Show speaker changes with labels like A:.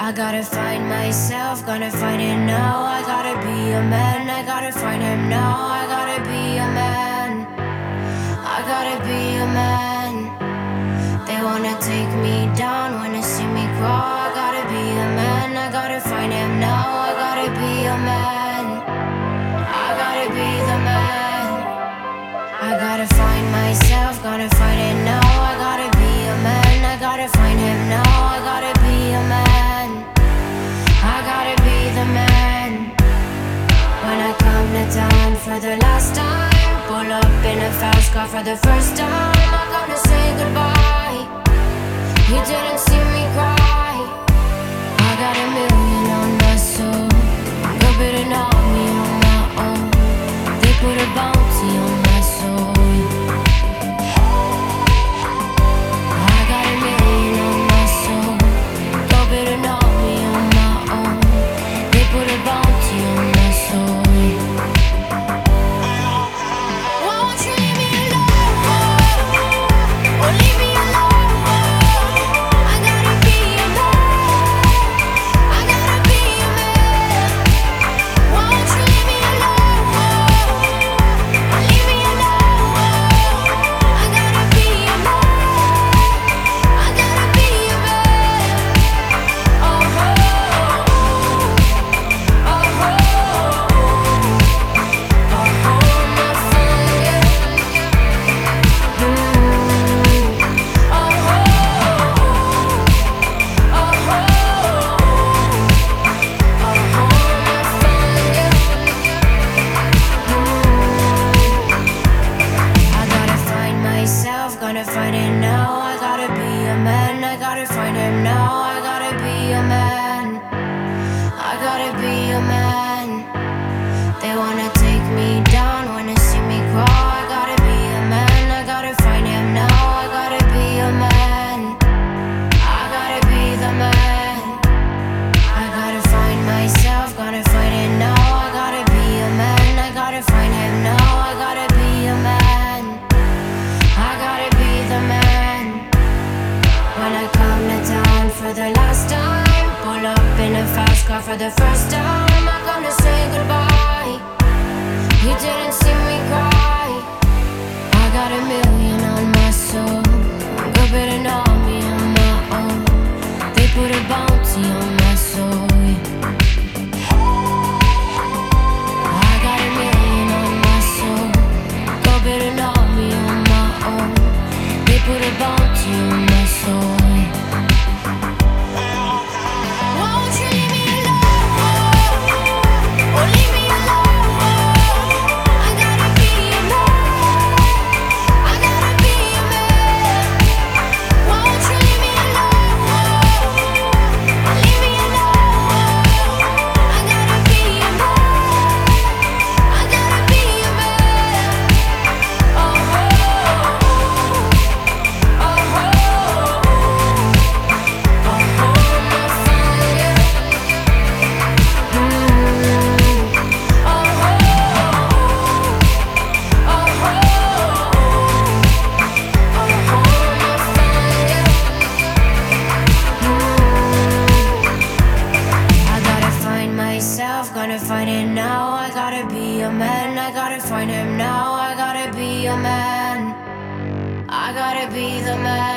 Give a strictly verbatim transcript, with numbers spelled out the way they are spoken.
A: I gotta find myself, gonna find it now. I gotta be a man, I gotta find him now. I gotta be a man, I gotta be a man. They wanna take me down when they see me crawl. I gotta be a man, I gotta find him now. I gotta be a man, I gotta be the man. I gotta find myself, gotta find it now. I gotta be a man, I gotta find him now. I gotta be a man, I gotta be the man. When I come to town for the last time, pull up in a fast car for the first time. I'm gonna say goodbye. You didn't see me cry. I got a million on my soul, go bit an army on my own. They put a bounty on my soul. I got a million on my soul, go bit an army on my own. They put a bounty on my soul. Won't you leave me alone, or leave me alone? Gonna find it now. I gotta be a man, I gotta find him now. I gotta be a man, I gotta be a man. They wanna take me down when they see me crawl. I gotta be a man, I gotta find him now. I gotta be a man, I gotta be the man. I gotta find myself, gotta find it now. I gotta be a man, I gotta find him now. I gotta be a man, I gotta be the man. When I come to town for the last time, pull up in a fast car for the first time. I'm gonna say goodbye. You didn't see me cry. I got a million on my soul, go bit an army on my own. They put a bounty on my soul. I got a million on my soul, go bit an army on my own. They put a bounty on my soul. Won't you leave me alone, or leave me alone? I gotta be a man, I gotta be a man. Won't you leave me alone, or leave me alone? I gotta be a man, I gotta be a man. Oh, gonna find it now. I gotta be a man, I gotta find him now. I gotta be a man, I gotta be the man.